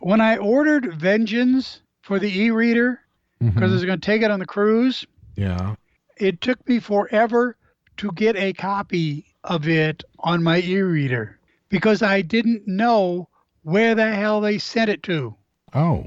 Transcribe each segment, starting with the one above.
when I ordered Vengeance for the e-reader, because I was going to take it on the cruise, Yeah. it took me forever to get a copy of it on my e-reader because I didn't know where the hell they sent it to. Oh.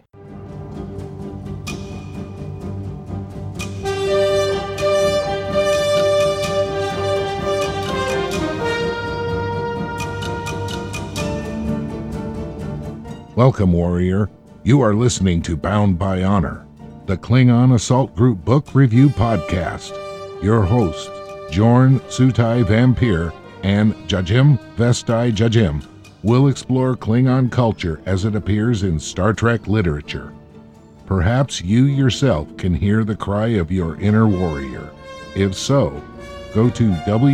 Welcome, warrior. You are listening to Bound by Honor, the Klingon Assault Group Book Review Podcast. Your hosts, Jorn Sutai Vampire and Jajim Vestai Jajim, will explore Klingon culture as it appears in Star Trek literature. Perhaps you yourself can hear the cry of your inner warrior. If so, go to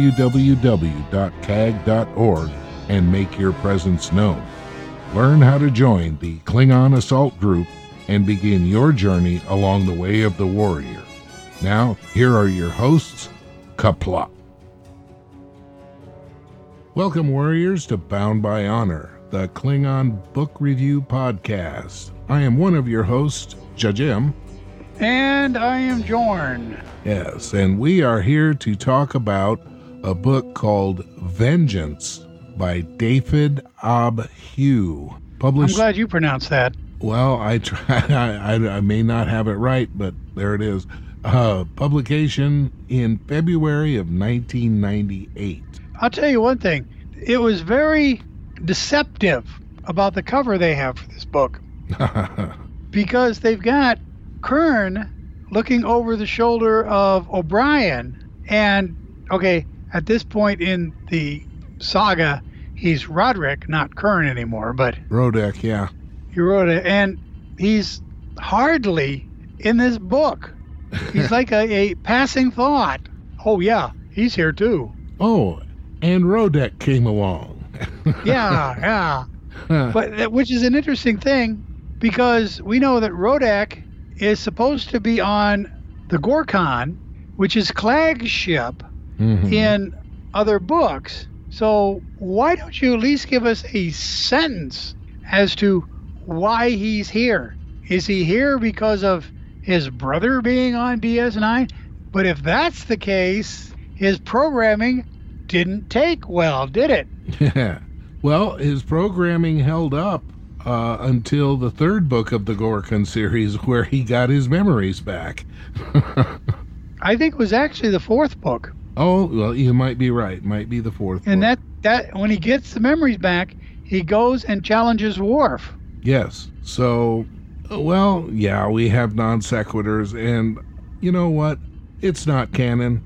www.cag.org and make your presence known. Learn how to join the Klingon Assault Group and begin your journey along the way of the warrior. Now, here are your hosts, Qapla'. Welcome, warriors, to Bound by Honor, the Klingon Book Review Podcast. I am one of your hosts, Jajim. And I am Jorn. Yes, and we are here to talk about a book called Vengeance by David Abhue. Published. I'm glad you pronounced that. Well, I may not have it right, but there it is. Publication in February of 1998. I'll tell you one thing. It was very deceptive about the cover they have for this book. Because they've got Kurn looking over the shoulder of O'Brien. And, okay, at this point in the saga, he's Roderick, not Kurn anymore, but... Rodek, yeah. He wrote it, and he's hardly in this book. He's like a passing thought. Oh, yeah, he's here too. Oh, and Rodek came along. Yeah. But which is an interesting thing, because we know that Rodek is supposed to be on the Gorkon, which is Clagg's ship in other books. So why don't you at least give us a sentence as to why he's here? Is he here because of his brother being on DS9? But if that's the case, his programming didn't take well, did it? Yeah. Well, his programming held up until the third book of the Gorkon series, where he got his memories back. I think it was actually the fourth book. Oh, well, you might be right. Might be the fourth and book. that when he gets the memories back, he goes and challenges Worf. Yes. So, well, yeah, we have non sequiturs, and you know what? It's not canon.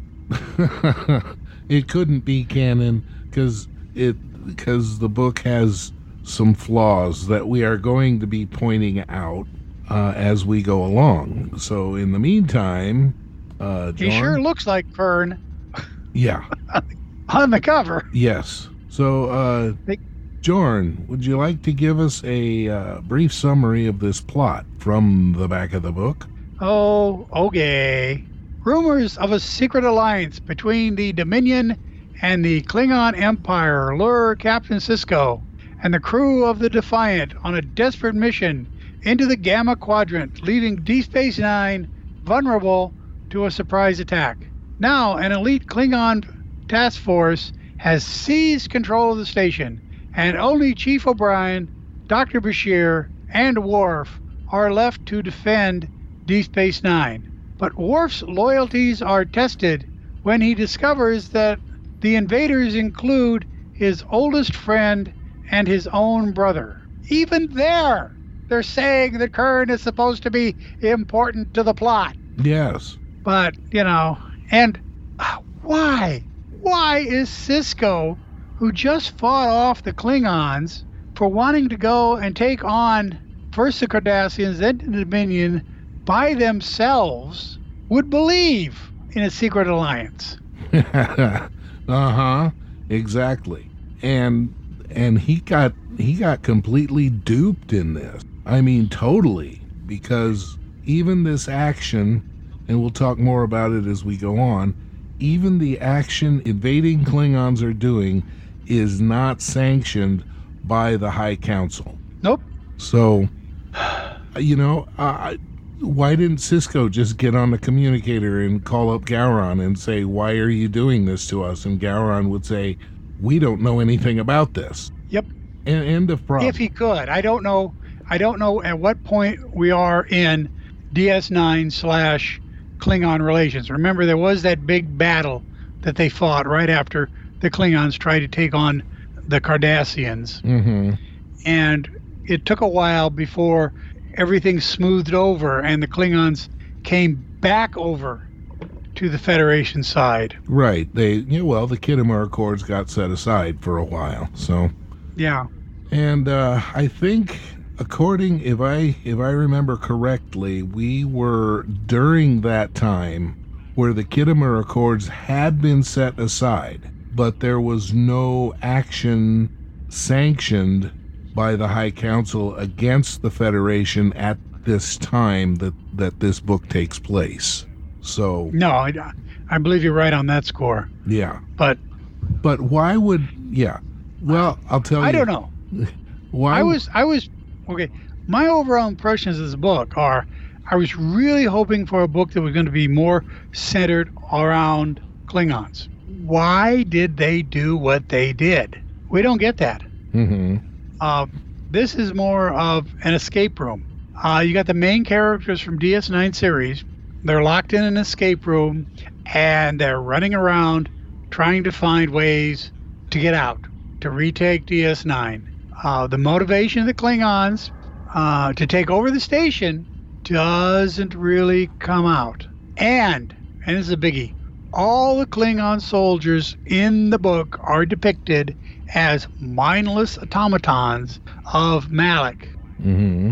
It couldn't be canon because the book has some flaws that we are going to be pointing out as we go along. So, in the meantime, John, he sure looks like Kurn. Yeah. On the cover. Yes. So, Jorn, would you like to give us a brief summary of this plot from the back of the book? Oh, okay. Rumors of a secret alliance between the Dominion and the Klingon Empire lure Captain Sisko and the crew of the Defiant on a desperate mission into the Gamma Quadrant, leaving Deep Space Nine vulnerable to a surprise attack. Now, an elite Klingon task force has seized control of the station, and only Chief O'Brien, Dr. Bashir, and Worf are left to defend Deep Space Nine. But Worf's loyalties are tested when he discovers that the invaders include his oldest friend and his own brother. Even there, they're saying that Kurn is supposed to be important to the plot. Yes. But, and why? Why is Sisko, who just fought off the Klingons for wanting to go and take on first the Cardassians, then the Dominion by themselves, would believe in a secret alliance? Exactly. And he got completely duped in this. I mean, totally, because even this action, and we'll talk more about it as we go on, even the action invading Klingons are doing is not sanctioned by the High Council. Nope. So Why didn't Sisko just get on the communicator and call up Gowron and say, why are you doing this to us? And Gowron would say, we don't know anything about this. Yep. And end of problem. If he could. I don't know at what point we are in DS9 / Klingon relations. Remember, there was that big battle that they fought right after the Klingons tried to take on the Cardassians. Mm-hmm. And it took a while before everything smoothed over and the Klingons came back over to the Federation side. Right. The Khitomer Accords got set aside for a while. So yeah. And I think, if I remember correctly, we were during that time where the Khitomer Accords had been set aside, but there was no action sanctioned by the High Council against the Federation at this time that this book takes place. So no, I believe you're right on that score. Yeah. But why would Well, I'll tell you. I don't know. Why? I was okay. My overall impressions of this book are I was really hoping for a book that was going to be more centered around Klingons. Why did they do what they did? We don't get that. Mm-hmm. This is more of an escape room. You got the main characters from DS9 series. They're locked in an escape room, and they're running around trying to find ways to get out, to retake DS9. The motivation of the Klingons to take over the station doesn't really come out. And this is a biggie, all the Klingon soldiers in the book are depicted as mindless automatons of Malak, mm-hmm.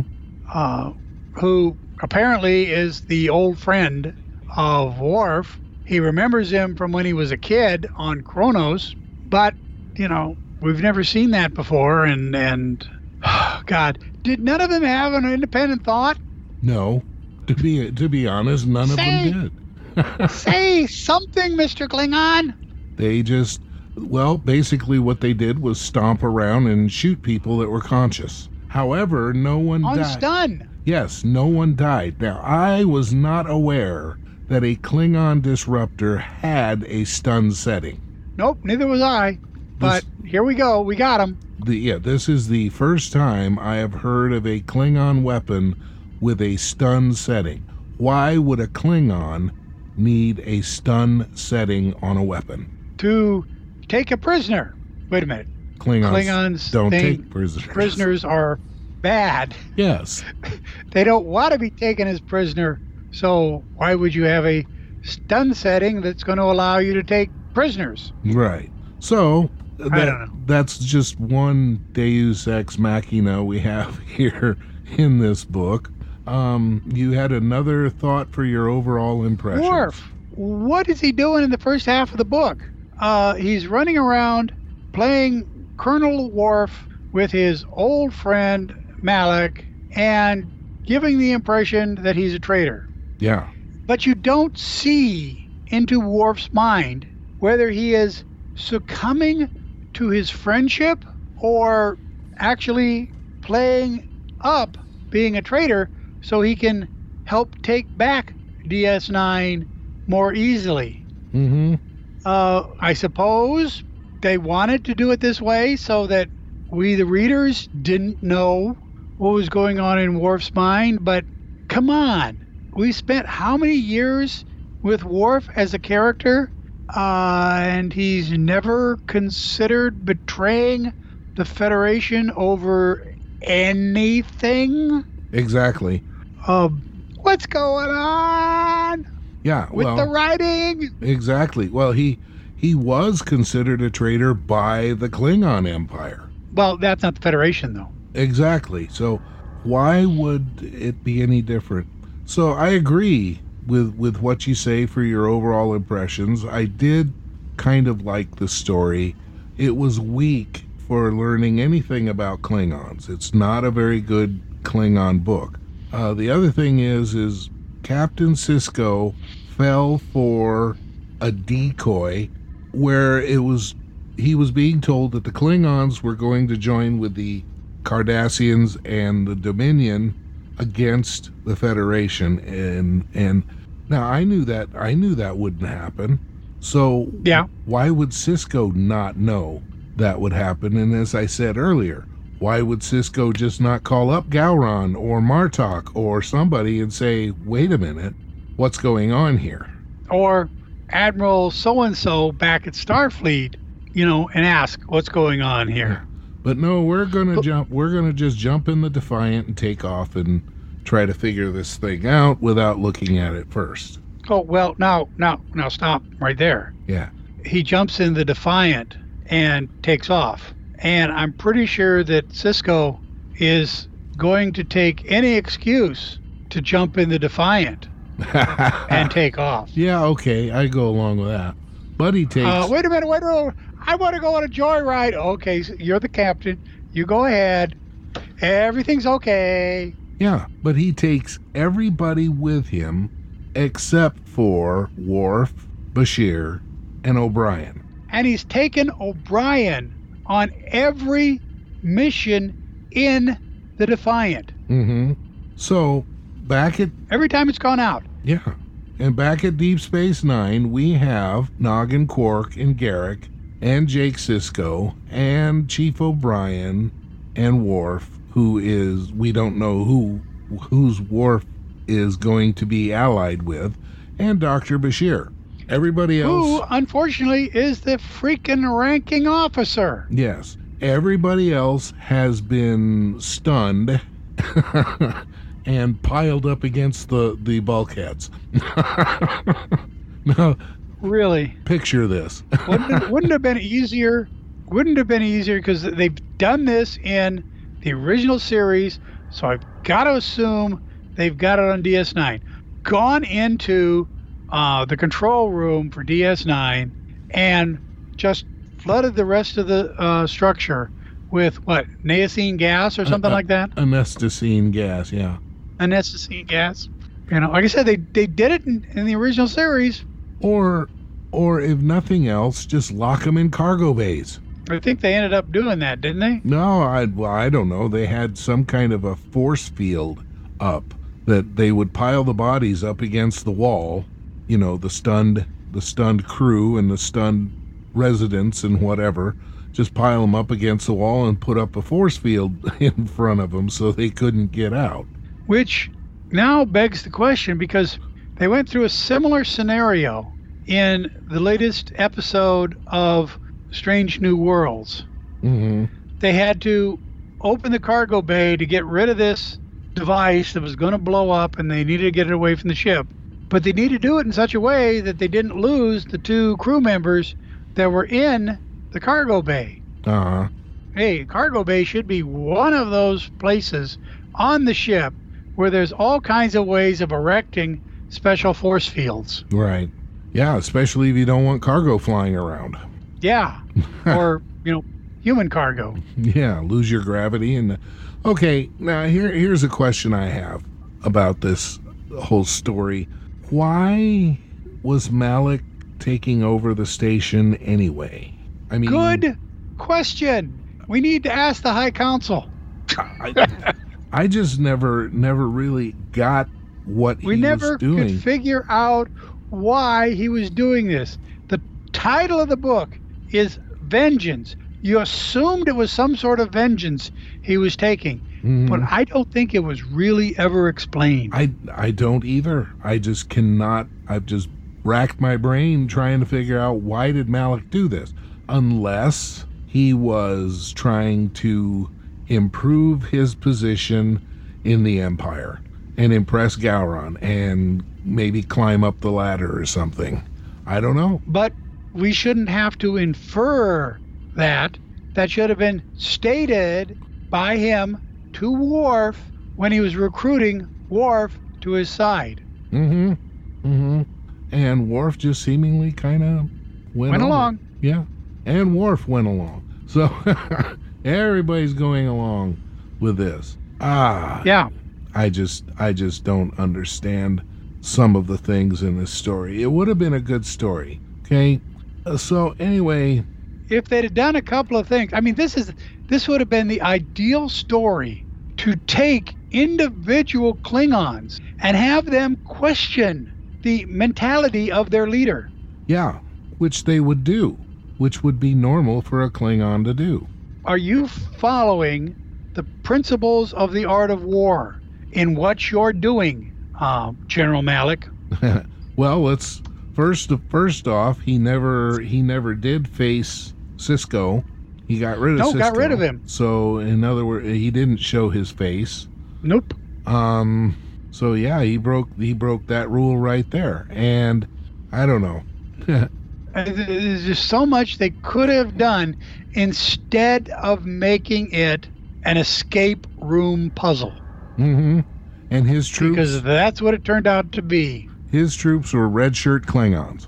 Who apparently is the old friend of Worf. He remembers him from when he was a kid on Kronos, but, we've never seen that before, and God, did none of them have an independent thought? No. To be honest, none of them did. Say something, Mr. Klingon. They just, basically what they did was stomp around and shoot people that were conscious. However, no one died. On stun. Yes, no one died. Now, I was not aware that a Klingon disruptor had a stun setting. Nope, neither was I. But here we go. We got him. This is the first time I have heard of a Klingon weapon with a stun setting. Why would a Klingon need a stun setting on a weapon? To take a prisoner. Wait a minute. Klingons don't take prisoners. Prisoners are bad. Yes. They don't want to be taken as prisoner. So why would you have a stun setting that's going to allow you to take prisoners? Right. So I don't know. That's just one Deus Ex Machina we have here in this book. You had another thought for your overall impression. Worf, what is he doing in the first half of the book? He's running around playing Colonel Worf with his old friend Malak and giving the impression that he's a traitor. Yeah. But you don't see into Worf's mind whether he is succumbing to his friendship or actually playing up being a traitor so he can help take back DS9 more easily. Mm-hmm. I suppose they wanted to do it this way so that we, the readers, didn't know what was going on in Worf's mind, but come on. We spent how many years with Worf as a character, and he's never considered betraying the Federation over anything? Exactly. What's going on? Yeah, with the writing? Exactly. Well, he was considered a traitor by the Klingon Empire. Well, that's not the Federation, though. Exactly. So why would it be any different? So I agree with what you say for your overall impressions. I did kind of like the story. It was weak for learning anything about Klingons. It's not a very good Klingon book. The other thing is Captain Sisko fell for a decoy where he was being told that the Klingons were going to join with the Cardassians and the Dominion against the Federation, and now I knew that wouldn't happen. So Yeah. why would Sisko not know that would happen? And as I said earlier, why would Sisko just not call up Gowron or Martok or somebody and say, wait a minute, what's going on here? Or Admiral so-and-so back at Starfleet, and ask what's going on here. But no, we're going to just jump in the Defiant and take off and try to figure this thing out without looking at it first. Oh, well, now stop right there. Yeah. He jumps in the Defiant and takes off. And I'm pretty sure that Sisko is going to take any excuse to jump in the Defiant and take off. Yeah, okay, I go along with that. But he takes... Wait a minute. I want to go on a joyride. Okay, so you're the captain. You go ahead. Everything's okay. Yeah, but he takes everybody with him except for Worf, Bashir, and O'Brien. And he's taken O'Brien on every mission in the Defiant. Mm-hmm. So, back at... Every time it's gone out. Yeah. And back at Deep Space Nine, we have Noggin, Quark, and Garrick, and Jake Sisko, and Chief O'Brien, and Worf, who is... We don't know whose Worf is going to be allied with, and Dr. Bashir. Everybody else... Who, unfortunately, is the freaking ranking officer. Yes. Everybody else has been stunned and piled up against the bulkheads. Now, really? Picture this. Wouldn't have been easier? Wouldn't have been easier because they've done this in the original series, so I've got to assume they've got it on DS9. Gone into the control room for DS9 and just flooded the rest of the structure with what, Neosine gas or something like that? Anestacine gas, yeah. Anestacine gas. Like I said, they did it in the original series. Or if nothing else, just lock them in cargo bays. I think they ended up doing that, didn't they? No, I don't know. They had some kind of a force field up that they would pile the bodies up against the wall. The stunned crew and the stunned residents and whatever, just pile them up against the wall and put up a force field in front of them so they couldn't get out. Which now begs the question, because they went through a similar scenario in the latest episode of Strange New Worlds. Mm-hmm. They had to open the cargo bay to get rid of this device that was going to blow up, and they needed to get it away from the ship. But they needed to do it in such a way that they didn't lose the two crew members that were in the cargo bay. Uh-huh. Hey, cargo bay should be one of those places on the ship where there's all kinds of ways of erecting special force fields. Right. Yeah, especially if you don't want cargo flying around. Yeah. Or, human cargo. Yeah, lose your gravity. And okay, now here's a question I have about this whole story. Why was Malik taking over the station anyway? I mean, good question. We need to ask the High Council. I just never really got what he was doing. We never could figure out why he was doing this. The title of the book is Vengeance. You assumed it was some sort of vengeance he was taking, but I don't think it was really ever explained. I don't either. I just cannot. I've just racked my brain trying to figure out, why did Malik do this? Unless he was trying to improve his position in the Empire and impress Gowron and maybe climb up the ladder or something. I don't know. But we shouldn't have to infer that. That should have been stated by him to Worf when he was recruiting Worf to his side. Mm-hmm. Mm-hmm. And Worf just seemingly kind of went along. Yeah. And Worf went along. So everybody's going along with this. Yeah. I just don't understand some of the things in this story. It would have been a good story. Okay. So anyway, if they'd have done a couple of things, I mean, this would have been the ideal story to take individual Klingons and have them question the mentality of their leader. Yeah, which they would do, which would be normal for a Klingon to do. Are you following the principles of the art of war in what you're doing, General Malik? Well, let's first off, he never did face Sisko. He got rid of Sisko. Got rid of him. So in other words, he didn't show his face. Nope. So yeah, he broke that rule right there. And I don't know. There's just so much they could have done instead of making it an escape room puzzle. Mm-hmm. And his troops, because that's what it turned out to be. His troops were red shirt Klingons.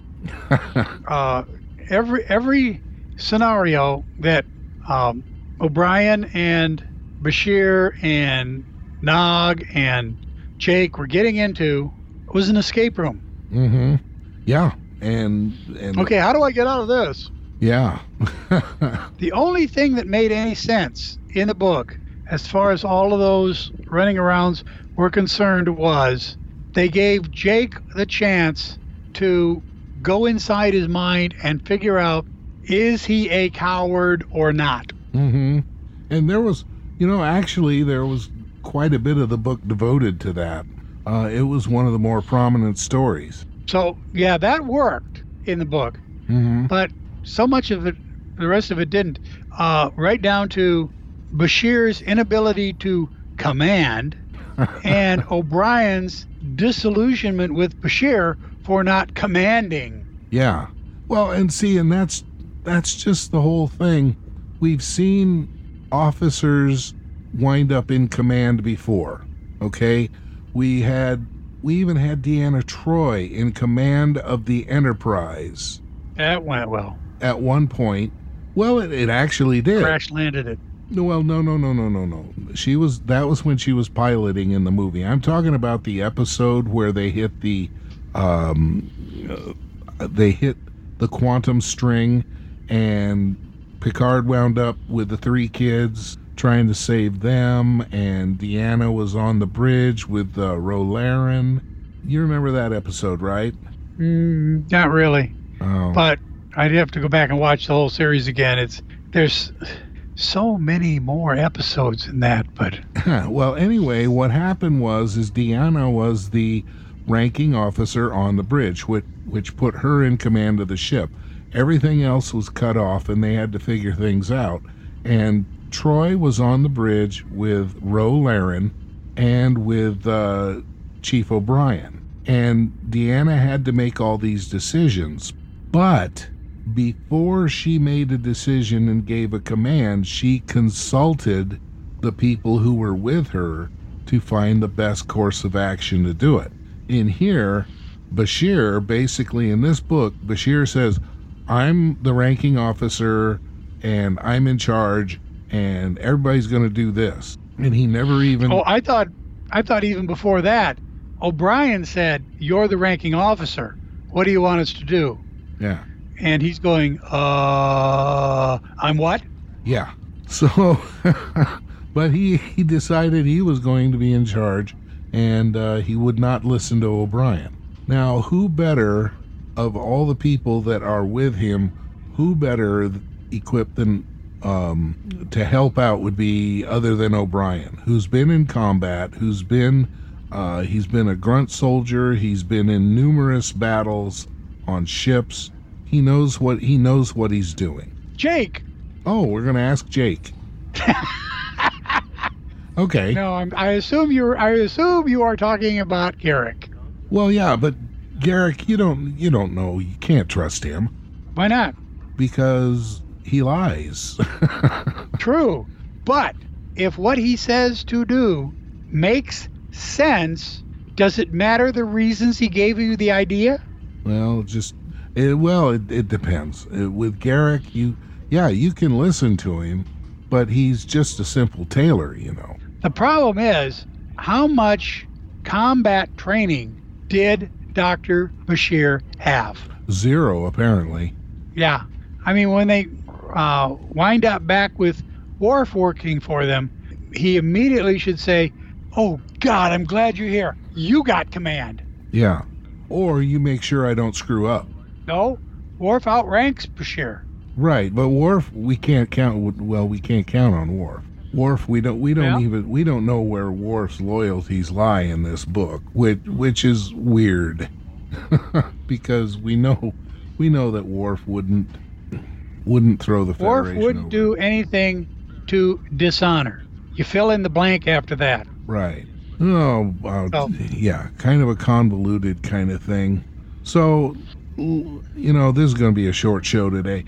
Every scenario that O'Brien and Bashir and Nog and Jake were getting into was an escape room. Mm-hmm. Yeah. And okay, how do I get out of this? Yeah. The only thing that made any sense in the book, as far as all of those running arounds were concerned, was they gave Jake the chance to go inside his mind and figure out, is he a coward or not? Mm-hmm. And there was, actually there was quite a bit of the book devoted to that. It was one of the more prominent stories. So, yeah, that worked in the book. Mm-hmm. But so much of it, the rest of it didn't. Right down to Bashir's inability to command and O'Brien's disillusionment with Bashir for not commanding. Yeah. Well, and that's just the whole thing. We've seen officers wind up in command before, okay? We even had Deanna Troi in command of the Enterprise. That went well. At one point. Well, it actually did. Crash landed it. Well, no. That was when she was piloting in the movie. I'm talking about the episode where they hit the quantum string, and Picard wound up with the 3 kids trying to save them, and Deanna was on the bridge with Rolaren. You remember that episode, right? Not really. Oh. But I'd have to go back and watch the whole series again. There's so many more episodes in that, but well, anyway, what happened was Deanna was the ranking officer on the bridge, which put her in command of the ship. Everything else was cut off, and they had to figure things out. And Troi was on the bridge with Rolaren and with Chief O'Brien. And Deanna had to make all these decisions. But before she made a decision and gave a command, she consulted the people who were with her to find the best course of action to do it. In here, Bashir, basically in this book, Bashir says, I'm the ranking officer and I'm in charge and everybody's going to do this. And he never even... Oh, I thought even before that, O'Brien said, you're the ranking officer. What do you want us to do? Yeah. And he's going, I'm what? Yeah. So, but he decided he was going to be in charge, and he would not listen to O'Brien. Now, who better, of all the people that are with him, who better equipped than to help out would be other than O'Brien, who's been in combat, he's been a grunt soldier, he's been in numerous battles on ships. He knows what he's doing. Jake. Oh, we're going to ask Jake. Okay. No, I assume you are talking about Garrick. Well, yeah, but Garrick, you don't know. You can't trust him. Why not? Because he lies. True. But if what he says to do makes sense, does it matter the reasons he gave you the idea? Well, it depends. With Garrick, you can listen to him, but he's just a simple tailor, The problem is, how much combat training did Dr. Bashir have? 0, apparently. Yeah. I mean, when they wind up back with Worf working for them, he immediately should say, Oh, God, I'm glad you're here. You got command. Yeah. Or you make sure I don't screw up. No, Worf outranks Bashir. Right, but Worf, we can't count. Well, we can't count on Worf. Worf, we don't know where Worf's loyalties lie in this book, which is weird, because we know that Worf wouldn't throw the Federation Worf wouldn't over. do anything to dishonor. You fill in the blank after that. Right. Oh, yeah, kind of a convoluted kind of thing. So, this is going to be a short show today.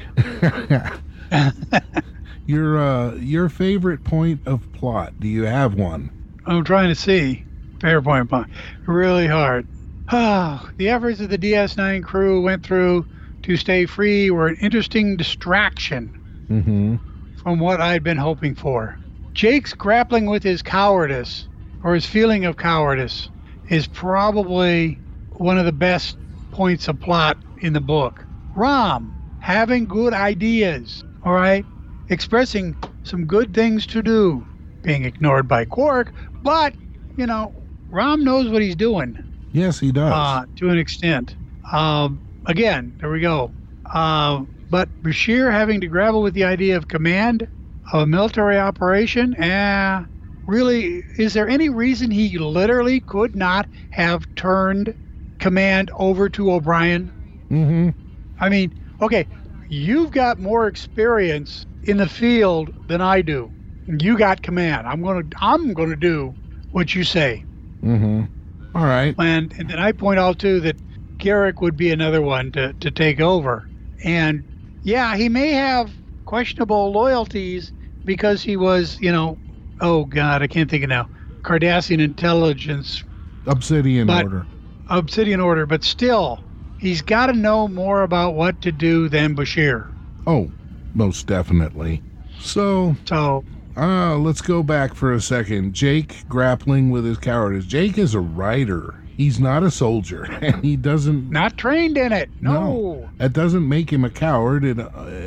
Your favorite point of plot, do you have one? I'm trying to see. Favorite point. Really hard. The efforts of the DS9 crew went through to stay free were an interesting distraction from what I'd been hoping for. Jake's grappling with his cowardice, or his feeling of cowardice, is probably one of the best points of plot in the book. Rom having good ideas, all right, expressing some good things to do, being ignored by Quark, but Rom knows what he's doing. Yes, he does. To an extent. Again, there we go. But Bashir having to grapple with the idea of command of a military operation, really, is there any reason he literally could not have turned command over to O'Brien? I mean, okay, you've got more experience in the field than I do. You got command. I'm gonna do what you say. All right. And then I point out too that Garrick would be another one to take over. And yeah, he may have questionable loyalties because he was, oh God, I can't think of now. Cardassian intelligence. Obsidian Order. But still, he's got to know more about what to do than Bashir. Oh, most definitely. So let's go back for a second. Jake grappling with his cowardice. Jake is a writer. He's not a soldier, and he doesn't... Not trained in it. No. That doesn't make him a coward. It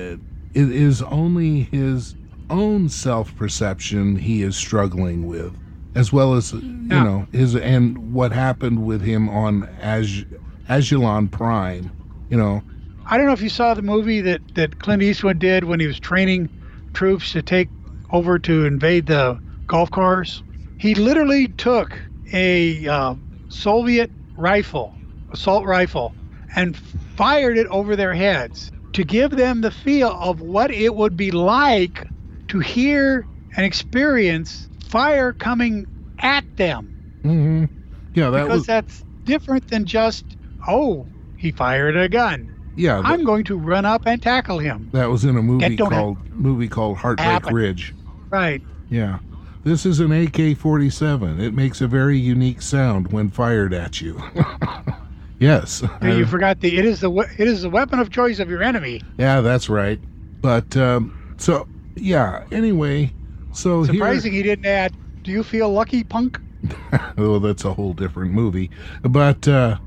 is only his own self-perception he is struggling with, as well as, his and what happened with him on Agilon Prime, I don't know if you saw the movie that Clint Eastwood did when he was training troops to take over to invade the Gulf cars. He literally took a Soviet assault rifle, and fired it over their heads to give them the feel of what it would be like to hear and experience fire coming at them. Yeah, because that's different than just, he fired a gun. Yeah, I'm going to run up and tackle him. That was in a movie called Heartbreak Ridge. Right. Yeah. This is an AK-47. It makes a very unique sound when fired at you. Yes. You forgot it is the weapon of choice of your enemy. Yeah, that's right. But anyway, so surprising he didn't add, "Do you feel lucky, punk?" Well, that's a whole different movie. But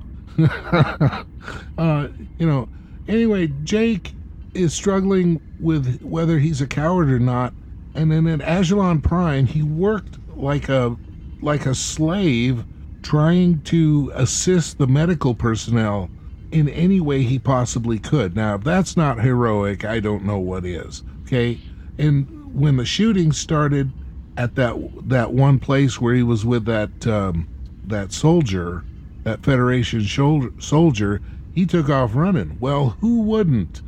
anyway, Jake is struggling with whether he's a coward or not. And then at Agilon Prime, he worked like a slave, trying to assist the medical personnel in any way he possibly could. Now, if that's not heroic, I don't know what is. Okay, and when the shooting started at that one place where he was with that soldier, that Federation soldier, he took off running. Well, who wouldn't?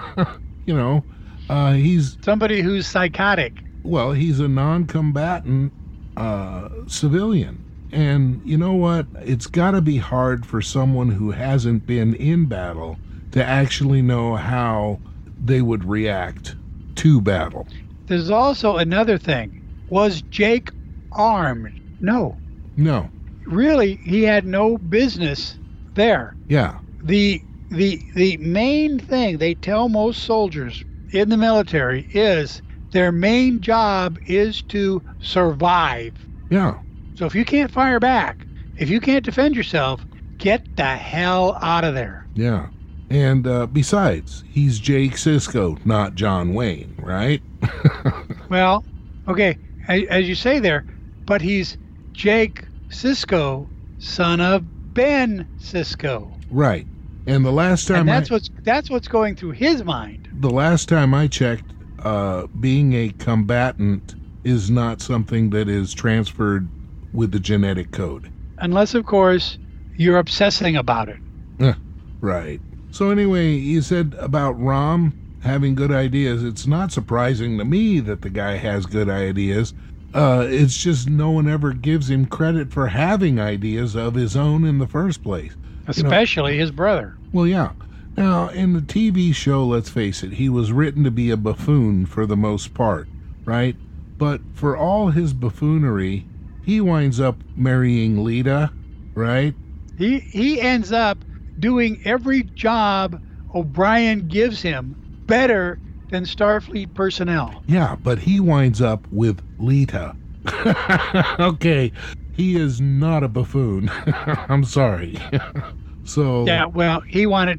He's somebody who's psychotic. Well, he's a non-combatant civilian. And you know what? It's got to be hard for someone who hasn't been in battle to actually know how they would react to battle. There's also another thing. Was Jake armed? No. Really, he had no business there. Yeah. The main thing they tell most soldiers in the military is their main job is to survive. Yeah. So if you can't fire back, if you can't defend yourself, get the hell out of there. Yeah. And besides, he's Jake Sisko, not John Wayne, right? Well, okay, as you say there, but he's Jake Sisko, son of Ben Sisko. Right. And the last time And that's what's going through his mind. The last time I checked, being a combatant is not something that is transferred with the genetic code. Unless, of course, you're obsessing about it. Right. So anyway, you said about Rom having good ideas. It's not surprising to me that the guy has good ideas. It's just no one ever gives him credit for having ideas of his own in the first place. Especially his brother. Well, yeah. Now, in the TV show, let's face it, he was written to be a buffoon for the most part, right? But for all his buffoonery, he winds up marrying Lita, right? He ends up doing every job O'Brien gives him better than Starfleet personnel. Yeah, but he winds up with Lita. Okay, he is not a buffoon. I'm sorry. So yeah, well, he wanted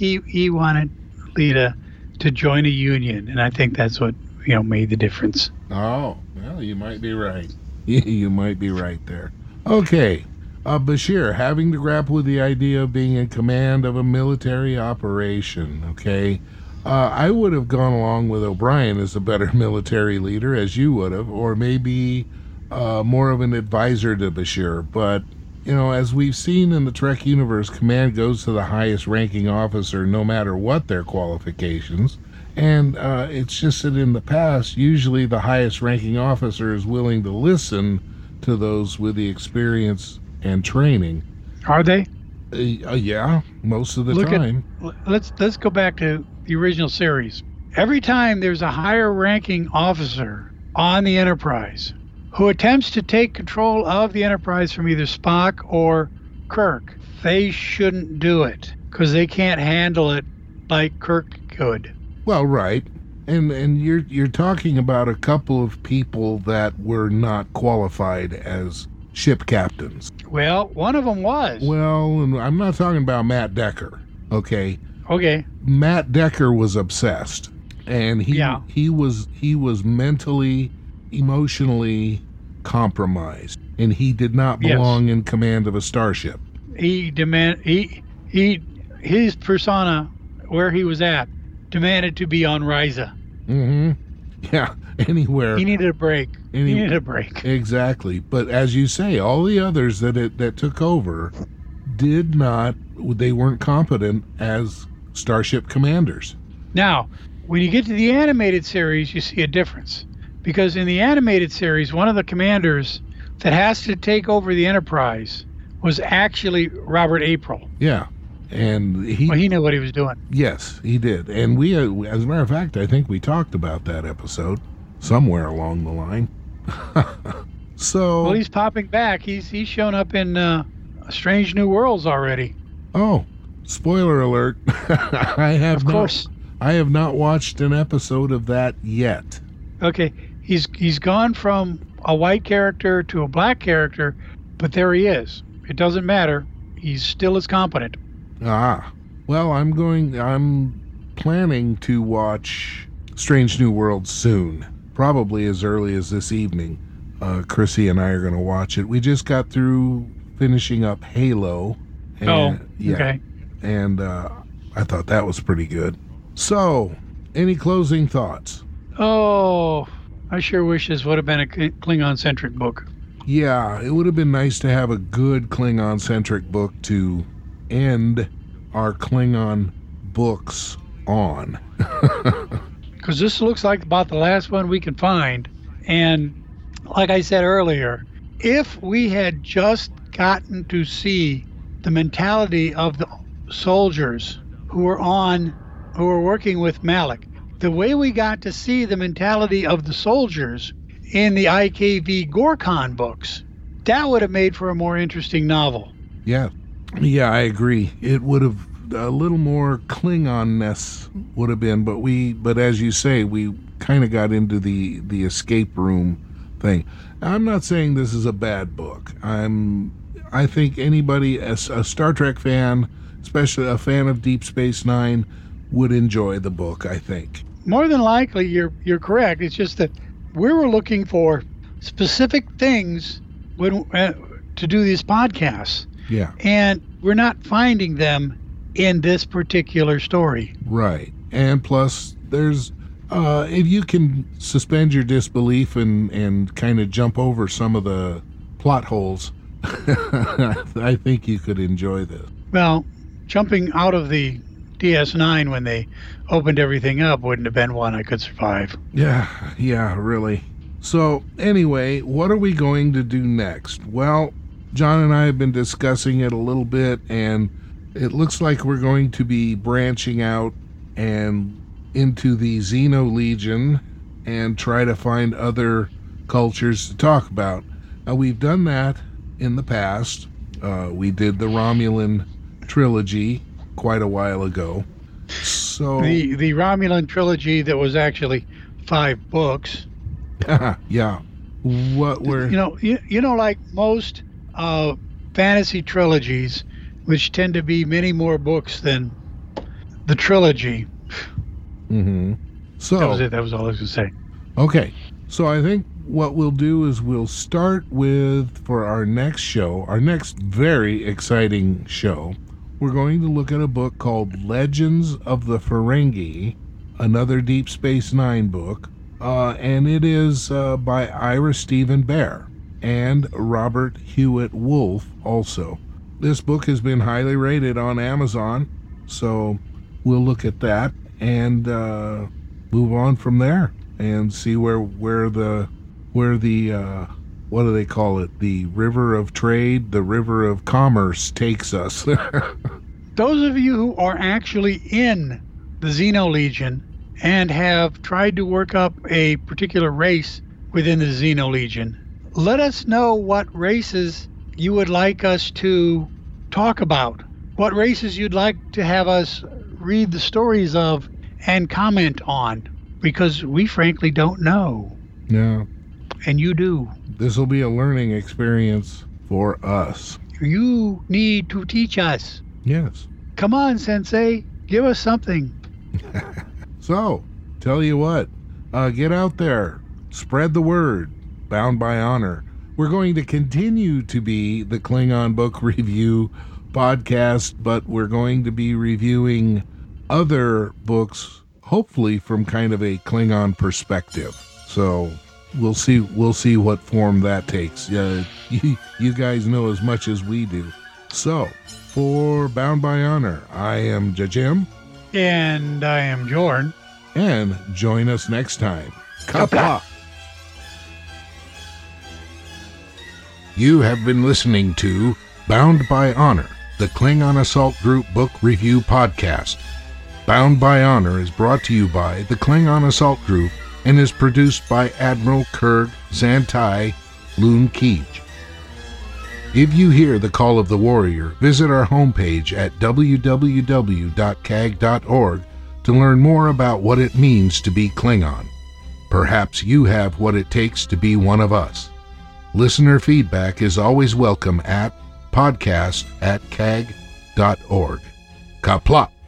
Lita to join a union, and I think that's what made the difference. Oh, well, you might be right. You might be right there. Okay, Bashir, having to grapple with the idea of being in command of a military operation. Okay, I would have gone along with O'Brien as a better military leader, as you would have, or maybe more of an advisor to Bashir. But as we've seen in the Trek universe, command goes to the highest ranking officer no matter what their qualifications. And it's just that in the past, usually the highest ranking officer is willing to listen to those with the experience and training. Are they? Yeah, most of the time. Let's go back to the original series. Every time there's a higher ranking officer on the Enterprise who attempts to take control of the Enterprise from either Spock or Kirk, they shouldn't do it because they can't handle it like Kirk could. Well, right. And you're talking about a couple of people that were not qualified as ship captains. Well, one of them was. Well, and I'm not talking about Matt Decker, okay? Okay. Matt Decker was obsessed, and he was mentally, emotionally compromised, and he did not belong in command of a starship. His persona, where he was at, demanded to be on Risa. Mm-hmm. Yeah, anywhere. He needed a break. Exactly. But as you say, all the others that took over they weren't competent as starship commanders. Now, when you get to the animated series, you see a difference. Because in the animated series, one of the commanders that has to take over the Enterprise was actually Robert April. Yeah. And he knew what he was doing. Yes, he did. And we, as a matter of fact, I think we talked about that episode somewhere along the line. So, well, he's popping back. He's shown up in Strange New Worlds already. Oh, spoiler alert! I have not watched an episode of that yet. Okay, he's gone from a white character to a black character, but there he is. It doesn't matter. He's still as competent. Ah, well, I'm planning to watch Strange New Worlds soon, probably as early as this evening. Chrissy and I are going to watch it. We just got through finishing up Halo. And, okay. And I thought that was pretty good. So, any closing thoughts? Oh, I sure wish this would have been a Klingon-centric book. Yeah, it would have been nice to have a good Klingon-centric book to end our Klingon books on. Because this looks like about the last one we can find. And like I said earlier, if we had just gotten to see the mentality of the soldiers who were working with Malik, the way we got to see the mentality of the soldiers in the IKV Gorkon books, that would have made for a more interesting novel. Yeah, I agree. It would have a little more Klingon-ness would have been, but as you say, we kind of got into the escape room thing. I'm not saying this is a bad book. I think anybody, a Star Trek fan, especially a fan of Deep Space Nine, would enjoy the book, I think. More than likely, you're correct. It's just that we were looking for specific things to do these podcasts. Yeah. And we're not finding them in this particular story. Right. And plus, there's, if you can suspend your disbelief and kind of jump over some of the plot holes, I think you could enjoy this. Well, jumping out of the DS9 when they opened everything up wouldn't have been one I could survive. Yeah, really. So, anyway, what are we going to do next? Well, John and I have been discussing it a little bit, and it looks like we're going to be branching out and into the Xeno Legion and try to find other cultures to talk about. Now, we've done that in the past. We did the Romulan trilogy quite a while ago. So the Romulan trilogy that was actually 5 books. Yeah. What were you know, like most fantasy trilogies, which tend to be many more books than the trilogy. Mm-hmm. So that was it. That was all I was going to say. Okay. So I think what we'll do is we'll start with, for our next show, our next very exciting show, we're going to look at a book called Legends of the Ferengi, another Deep Space Nine book, and it is by Ira Steven Behr and Robert Hewitt Wolf also. This book has been highly rated on Amazon, so we'll look at that and move on from there and see where the what do they call it? The river of trade, the river of commerce takes us. Those of you who are actually in the Xeno Legion and have tried to work up a particular race within the Xeno Legion, let us know what races you would like us to talk about, what races you'd like to have us read the stories of and comment on, because we frankly don't know. Yeah. And you do. This will be a learning experience for us. You need to teach us. Yes. Come on, Sensei. Give us something. So, tell you what. Get out there. Spread the word. Bound by Honor. We're going to continue to be the Klingon Book Review podcast, but we're going to be reviewing other books, hopefully from kind of a Klingon perspective. So we'll see what form that takes. You guys know as much as we do. So, for Bound by Honor, I am Jim. And I am Jorn. And join us next time. Kapla! You have been listening to Bound by Honor, the Klingon Assault Group Book Review Podcast. Bound by Honor is brought to you by the Klingon Assault Group and is produced by Admiral Kurg Zantai Loon Keej. If you hear the call of the warrior, visit our homepage at www.cag.org to learn more about what it means to be Klingon. Perhaps you have what it takes to be one of us. Listener feedback is always welcome at podcast@cag.org. Kapla!